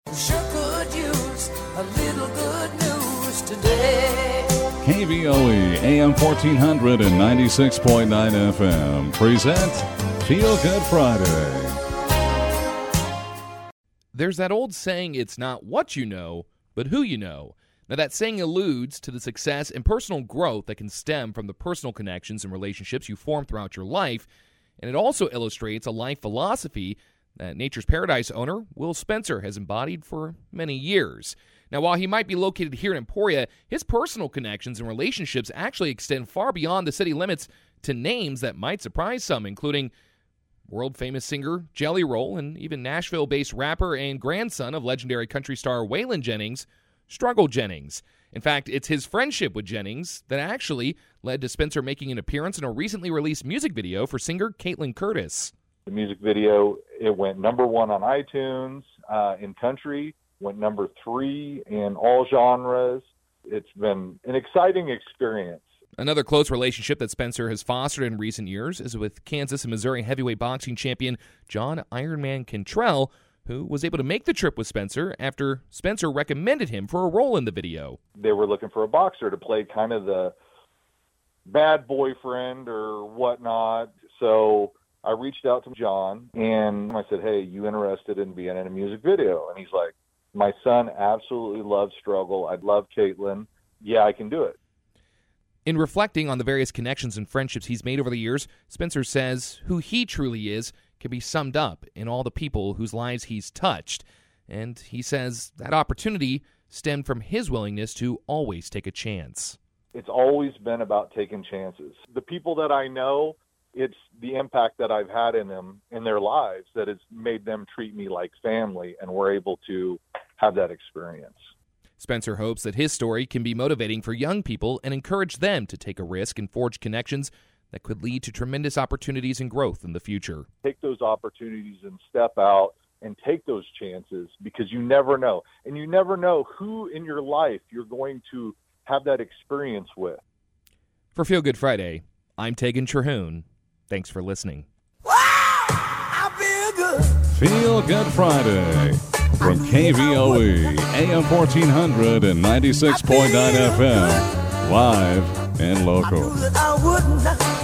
Sure could use a little good news today. KVOE AM 1400 and 96.9 FM present Feel Good Friday. There's that old saying, it's not what you know, but who you know. Now, that saying alludes to the success and personal growth that can stem from the personal connections and relationships you form throughout your life, and it also illustrates a life philosophy that Nature's Paradise owner Will Spencer has embodied for many years. Now, while he might be located here in Emporia, his personal connections and relationships actually extend far beyond the city limits to names that might surprise some, including world-famous singer Jelly Roll and even Nashville-based rapper and grandson of legendary country star Waylon Jennings, Struggle Jennings. In fact, it's his friendship with Jennings that actually led to Spencer making an appearance in a recently released music video for singer Caitlin Curtis. The music video, it went number 1 on iTunes in country, went number 3 in all genres. It's been an exciting experience. Another close relationship that Spencer has fostered in recent years is with Kansas and Missouri heavyweight boxing champion John Ironman Cantrell, who was able to make the trip with Spencer after Spencer recommended him for a role in the video. They were looking for a boxer to play kind of the bad boyfriend or whatnot. So I reached out to John and I said, hey, you interested in being in a music video? And he's like, my son absolutely loves Struggle. I love Caitlin. Yeah, I can do it. In reflecting on the various connections and friendships he's made over the years, Spencer says who he truly is can be summed up in all the people whose lives he's touched. And he says that opportunity stemmed from his willingness to always take a chance. It's always been about taking chances. The people that I know, it's the impact that I've had in them, in their lives, that has made them treat me like family, and we're able to have that experience. Spencer hopes that his story can be motivating for young people and encourage them to take a risk and forge connections that could lead to tremendous opportunities and growth in the future. Take those opportunities and step out and take those chances, because you never know. And you never know who in your life you're going to have that experience with. For Feel Good Friday, I'm Tegan Terhune. Thanks for listening. I feel good. Feel Good Friday from KVOE AM 1400 and 96.9 FM, live and local. I knew that I would not.